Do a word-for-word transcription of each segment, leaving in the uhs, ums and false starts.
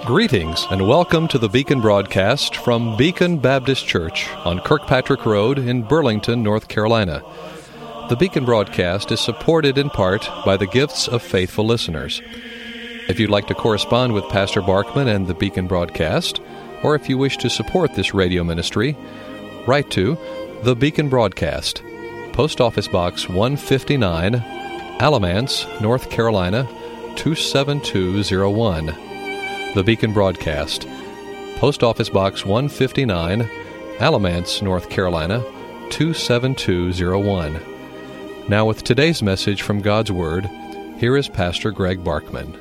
Greetings and welcome to the Beacon broadcast from Beacon Baptist Church on Kirkpatrick Road in Burlington, North Carolina. The Beacon broadcast is supported in part by the gifts of faithful listeners. If you'd like to correspond with Pastor Barkman and the Beacon broadcast, or if you wish to support this radio ministry, write to The Beacon Broadcast, Post Office Box one fifty-nine, Alamance, North Carolina, two seven two zero one. The Beacon Broadcast, Post Office Box one fifty-nine, Alamance, North Carolina, two seven two zero one. Now with today's message from God's Word, here is Pastor Greg Barkman.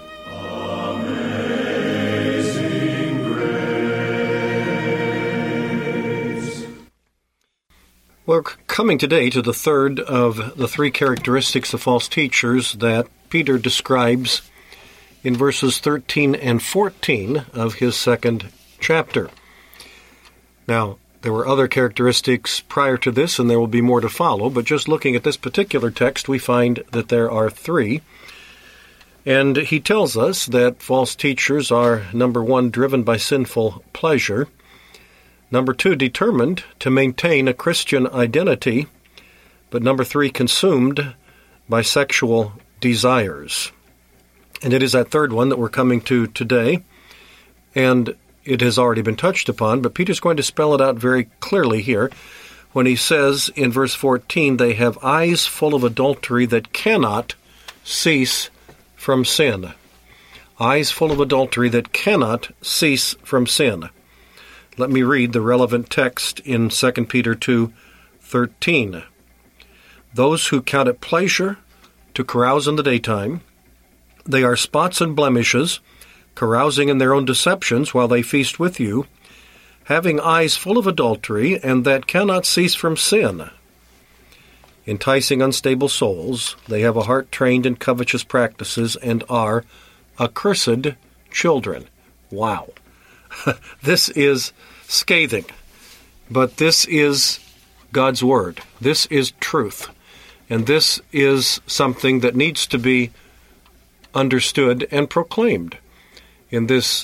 Amazing Grace. We're coming today to the third of the three characteristics of false teachers that Peter describes in verses thirteen and fourteen of his second chapter. Now, there were other characteristics prior to this, and there will be more to follow, but just looking at this particular text, we find that there are three. And he tells us that false teachers are, number one, driven by sinful pleasure, number two, determined to maintain a Christian identity, but number three, consumed by sexual desires. And it is that third one that we're coming to today, and it has already been touched upon, but Peter's going to spell it out very clearly here when he says in verse fourteen, they have eyes full of adultery that cannot cease from sin. Eyes full of adultery that cannot cease from sin. Let me read the relevant text in Second Peter two thirteen. Those who count it pleasure to carouse in the daytime, they are spots and blemishes, carousing in their own deceptions while they feast with you, having eyes full of adultery, and that cannot cease from sin. Enticing unstable souls, they have a heart trained in covetous practices and are accursed children. Wow. This is scathing, but this is God's Word. This is truth, and this is something that needs to be understood and proclaimed in this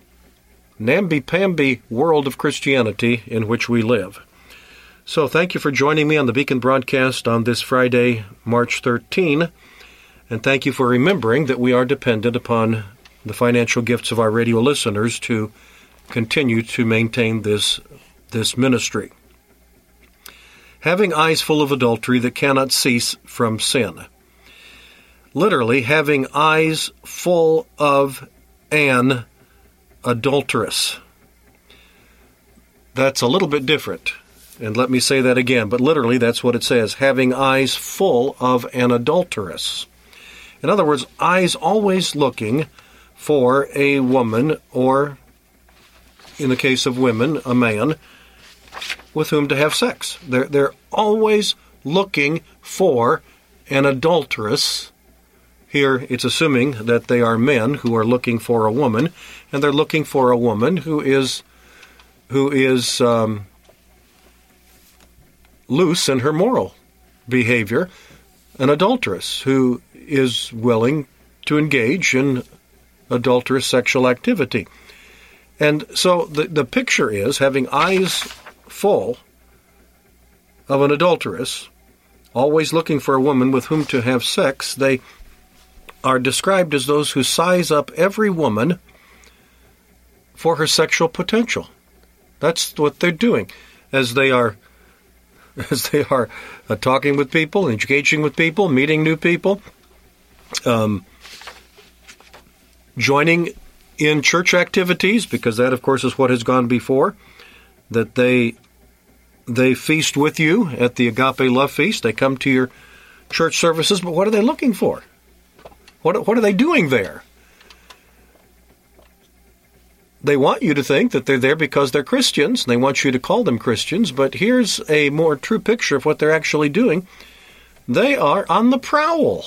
namby-pamby world of Christianity in which we live. So thank you for joining me on the Beacon broadcast on this Friday, March thirteenth, and thank you for remembering that we are dependent upon the financial gifts of our radio listeners to continue to maintain this, this ministry. Having eyes full of adultery that cannot cease from sin. Literally, having eyes full of an adulteress. That's a little bit different, and let me say that again, but literally that's what it says, having eyes full of an adulteress. In other words, eyes always looking for a woman, or, in the case of women, a man, with whom to have sex. They're, they're always looking for an adulteress. Here, it's assuming that they are men who are looking for a woman, and they're looking for a woman who is who is um, loose in her moral behavior, an adulteress who is willing to engage in adulterous sexual activity. And so the, the picture is having eyes full of an adulteress, always looking for a woman with whom to have sex. They are described as those who size up every woman for her sexual potential. That's what they're doing as they are as they are uh, talking with people, engaging with people, meeting new people, um, joining in church activities, because that, of course, is what has gone before, that they they feast with you at the Agape Love Feast. They come to your church services, but what are they looking for? What what are they doing there? They want you to think that they're there because they're Christians. They want you to call them Christians, but here's a more true picture of what they're actually doing. They are on the prowl.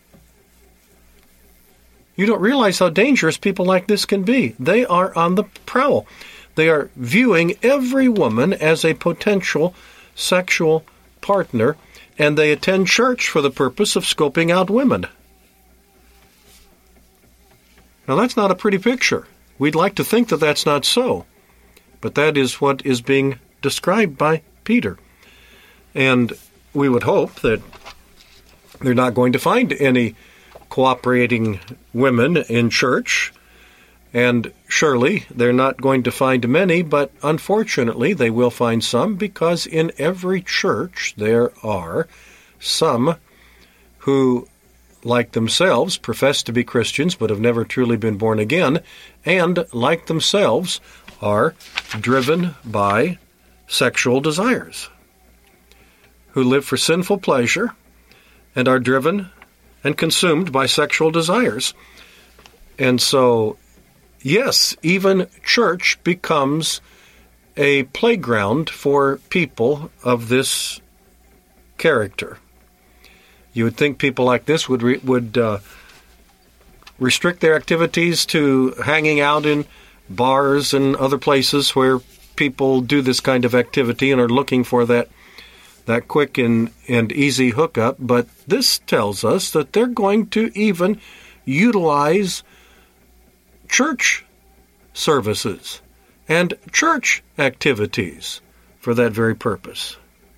You don't realize how dangerous people like this can be. They are on the prowl. They are viewing every woman as a potential sexual partner, and they attend church for the purpose of scoping out women. Now, that's not a pretty picture. We'd like to think that that's not so, but that is what is being described by Peter. And we would hope that they're not going to find any cooperating women in church, and surely they're not going to find many, but unfortunately they will find some, because in every church there are some who, like themselves, profess to be Christians but have never truly been born again, and, like themselves, are driven by sexual desires, who live for sinful pleasure and are driven and consumed by sexual desires. And so, yes, even church becomes a playground for people of this character. You would think people like this would re- would uh, restrict their activities to hanging out in bars and other places where people do this kind of activity and are looking for that that quick and, and easy hookup. But this tells us that they're going to even utilize church services and church activities for that very purpose.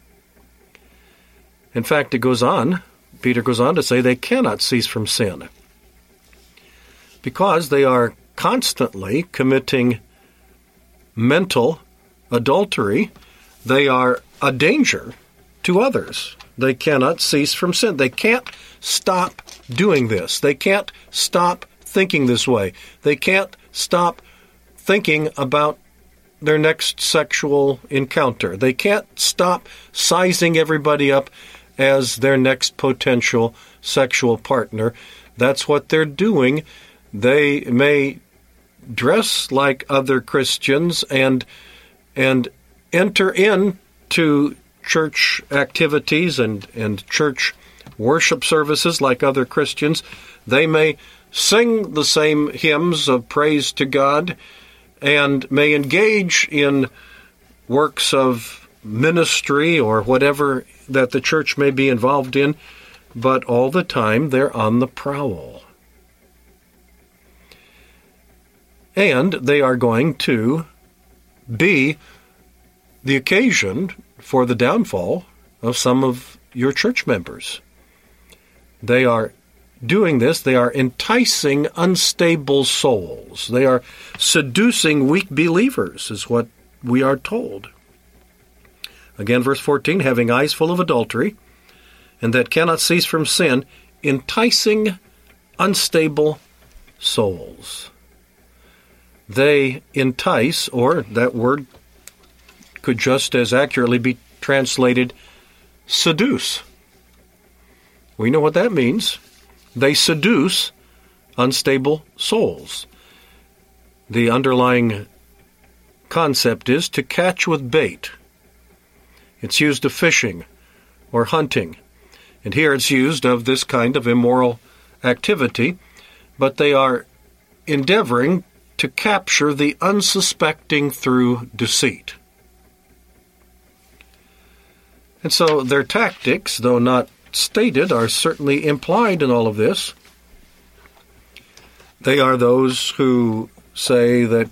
In fact, it goes on, Peter goes on to say they cannot cease from sin because they are constantly committing mental adultery. They are a danger to others. They cannot cease from sin. They can't stop doing this. They can't stop thinking this way. They can't stop thinking about their next sexual encounter. They can't stop sizing everybody up as their next potential sexual partner. That's what they're doing. They may dress like other Christians and and enter into church activities and, and church worship services like other Christians. They may sing the same hymns of praise to God and may engage in works of ministry or whatever that the church may be involved in, but all the time they're on the prowl. And they are going to be the occasion for the downfall of some of your church members. They are doing this. They are enticing unstable souls. They are seducing weak believers, is what we are told. Again, verse fourteen, having eyes full of adultery, and that cannot cease from sin, enticing unstable souls. They entice, or that word could just as accurately be translated seduce. We know what that means. They seduce unstable souls. The underlying concept is to catch with bait. It's used of fishing or hunting. And here it's used of this kind of immoral activity, but they are endeavoring to capture the unsuspecting through deceit. And so their tactics, though not stated, are certainly implied in all of this. They are those who say that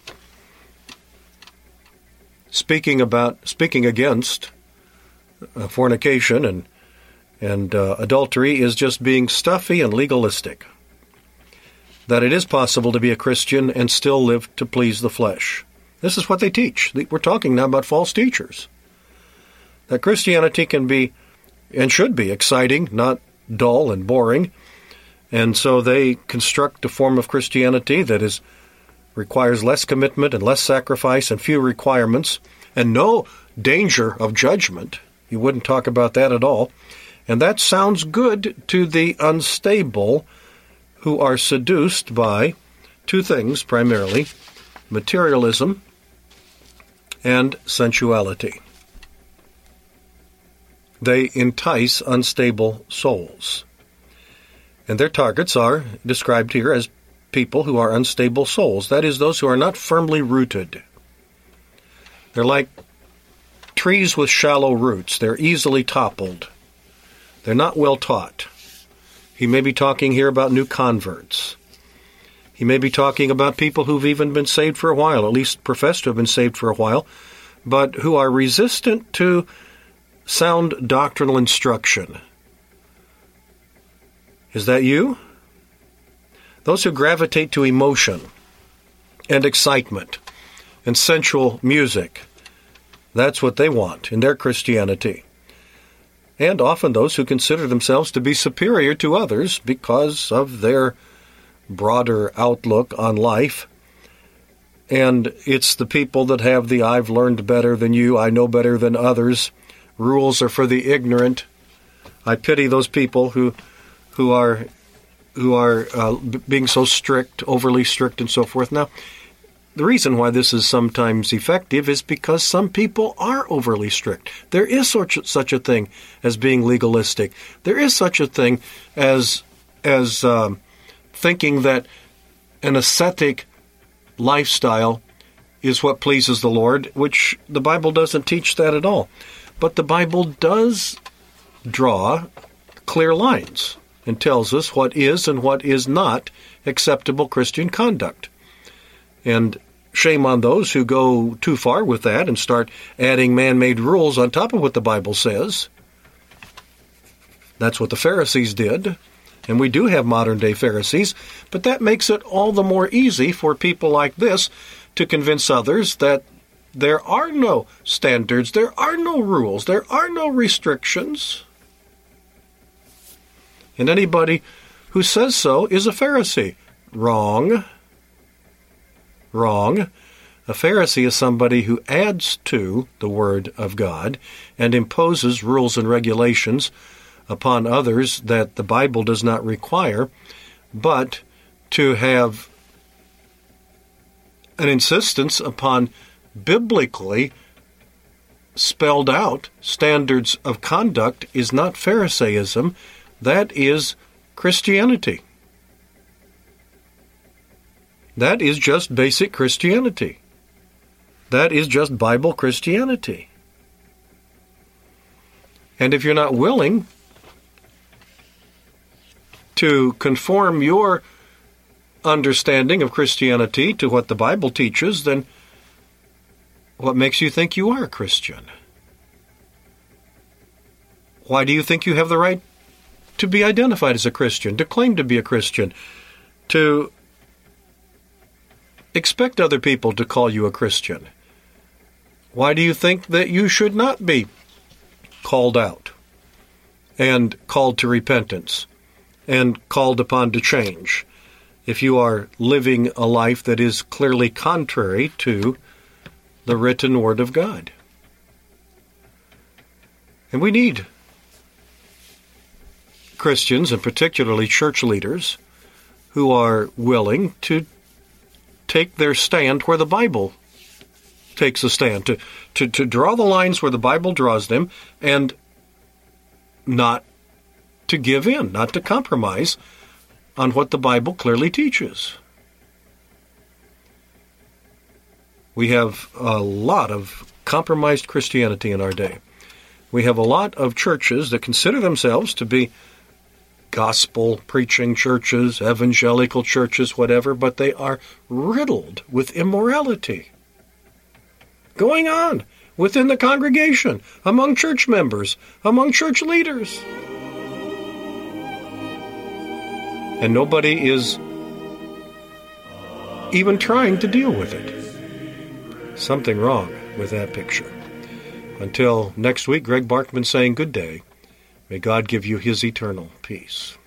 speaking about, speaking against uh, fornication and and uh, adultery is just being stuffy and legalistic. That it is possible to be a Christian and still live to please the flesh. This is what they teach. We're talking now about false teachers. That Christianity can be and should be exciting, not dull and boring. And so they construct a form of Christianity that is requires less commitment and less sacrifice and few requirements and no danger of judgment. You wouldn't talk about that at all. And that sounds good to the unstable who are seduced by two things primarily, materialism and sensuality. They entice unstable souls. And their targets are described here as people who are unstable souls. That is, those who are not firmly rooted. They're like trees with shallow roots. They're easily toppled. They're not well taught. He may be talking here about new converts. He may be talking about people who've even been saved for a while, at least profess to have been saved for a while, but who are resistant to sound doctrinal instruction. Is that you? Those who gravitate to emotion and excitement and sensual music, that's what they want in their Christianity. And often those who consider themselves to be superior to others because of their broader outlook on life. And it's the people that have the "I've learned better than you, I know better than others, rules are for the ignorant." I pity those people who who are who are uh, being so strict, overly strict, and so forth. Now, the reason why this is sometimes effective is because some people are overly strict. There is such, such a thing as being legalistic. There is such a thing as as um, thinking that an ascetic lifestyle is what pleases the Lord, which the Bible doesn't teach that at all. But the Bible does draw clear lines and tells us what is and what is not acceptable Christian conduct. And shame on those who go too far with that and start adding man-made rules on top of what the Bible says. That's what the Pharisees did. And we do have modern-day Pharisees, but that makes it all the more easy for people like this to convince others that there are no standards, there are no rules, there are no restrictions. And anybody who says so is a Pharisee. Wrong. Wrong. A Pharisee is somebody who adds to the Word of God and imposes rules and regulations upon others that the Bible does not require, but to have an insistence upon biblically spelled out standards of conduct is not Pharisaism. That is Christianity. That is just basic Christianity. That is just Bible Christianity. And if you're not willing to conform your understanding of Christianity to what the Bible teaches, then what makes you think you are a Christian? Why do you think you have the right to be identified as a Christian, to claim to be a Christian, to expect other people to call you a Christian? Why do you think that you should not be called out and called to repentance and called upon to change if you are living a life that is clearly contrary to the written Word of God? And we need Christians, and particularly church leaders, who are willing to take their stand where the Bible takes a stand, to, to, to draw the lines where the Bible draws them, and not to give in, not to compromise on what the Bible clearly teaches. We have a lot of compromised Christianity in our day. We have a lot of churches that consider themselves to be gospel-preaching churches, evangelical churches, whatever, but they are riddled with immorality going on within the congregation, among church members, among church leaders. And nobody is even trying to deal with it. Something wrong with that picture. Until next week, Greg Barkman saying good day. May God give you His eternal peace.